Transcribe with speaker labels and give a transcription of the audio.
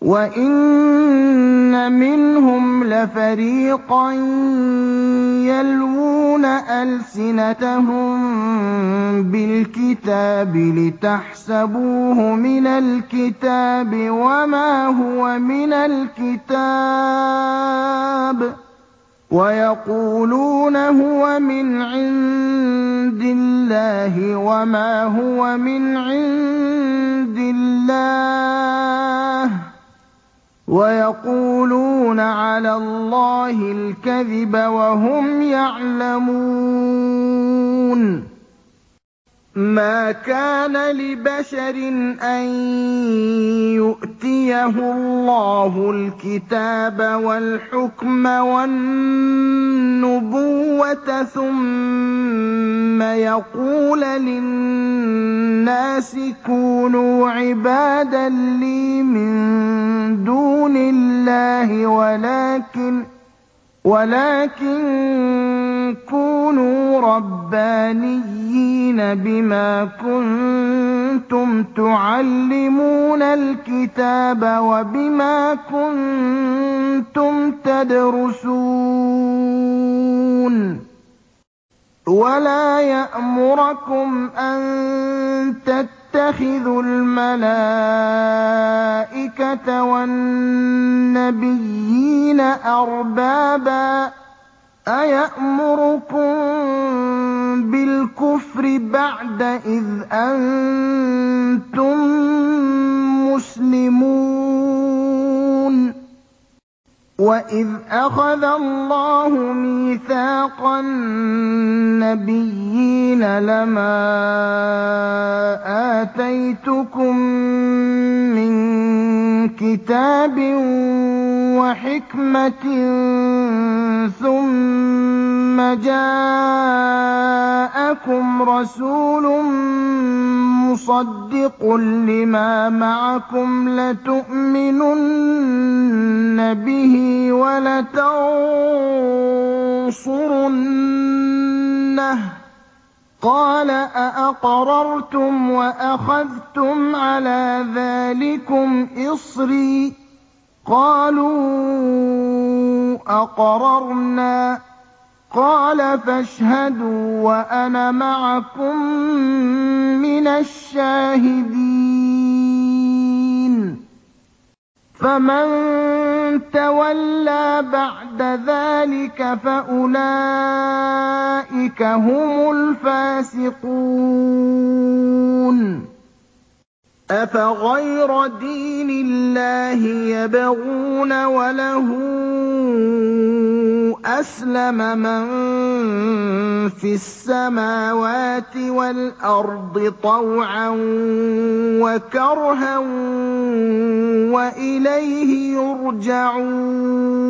Speaker 1: وَإِنَّ مِنْهُمْ لَفَرِيقًا يَلْوُونَ أَلْسِنَتَهُم بِالْكِتَابِ لِتَحْسَبُوهُ مِنَ الْكِتَابِ وَمَا هُوَ مِنَ الْكِتَابِ وَيَقُولُونَ هُوَ مِنْ عِندِ اللَّهِ وَمَا هُوَ مِنْ عِندِ اللَّهِ وَيَقُولُونَ عَلَى اللَّهِ الْكَذِبَ وَهُمْ يَعْلَمُونَ مَا كَانَ لِبَشَرٍ أَن يُؤْتِيَهُ اللَّهُ الْكِتَابَ وَالْحُكْمَ وَالنُّبُوَّةَ ثُمَّ يَقُولَ لِلنَّاسِ كُونُوا عِبَادًا لِّي مِن دُونِ اللَّهِ وَلَٰكِن كُونُوا رَبَّانِيِّينَ بِمَا كُنتُمْ تُعَلِّمُونَ الْكِتَابَ وَبِمَا كُنتُمْ تَدْرُسُونَ وَلَا يَأْمُرَكُمْ أَن تَتَّخِذُوا الْمَلَائِكَةَ وَالنَّبِيِّينَ أَرْبَابًا ۗ أَيَأْمُرُكُم بِالْكُفْرِ بَعْدَ إِذْ أَنتُم مُّسْلِمُونَ وَإِذْ أَخَذَ اللَّهُ مِيثَاقَ النَّبِيِّينَ لَمَا آتَيْتُكُم مِّن كِتَابٍ وَحِكْمَةٍ ثُمَّ جَاءَكُمْ رَسُولٌ مُّصَدِّقٌ لِّمَا مَعَكُمْ لَتُؤْمِنُنَّ بِهِ وَلَتَنصُرُنَّهُ ۚ قَالَ أَأَقْرَرْتُمْ وَأَخَذْتُمْ عَلَىٰ ذَٰلِكُمْ إِصْرِي ۖ قَالُوا أَقْرَرْنَا ۚ قَالَ فَاشْهَدُوا وَأَنَا مَعَكُم مِّنَ الشَّاهِدِينَ فَمَن تَوَلَّىٰ بَعْدَ ذَٰلِكَ فَأُولَٰئِكَ هُمُ الْفَاسِقُونَ أَفَغَيْرَ دِينِ اللَّهِ يَبْغُونَ وَلَهُ أَسْلَمَ مَن فِي السَّمَاوَاتِ وَالْأَرْضِ طَوْعًا وَكَرْهًا وَإِلَيْهِ يُرْجَعُونَ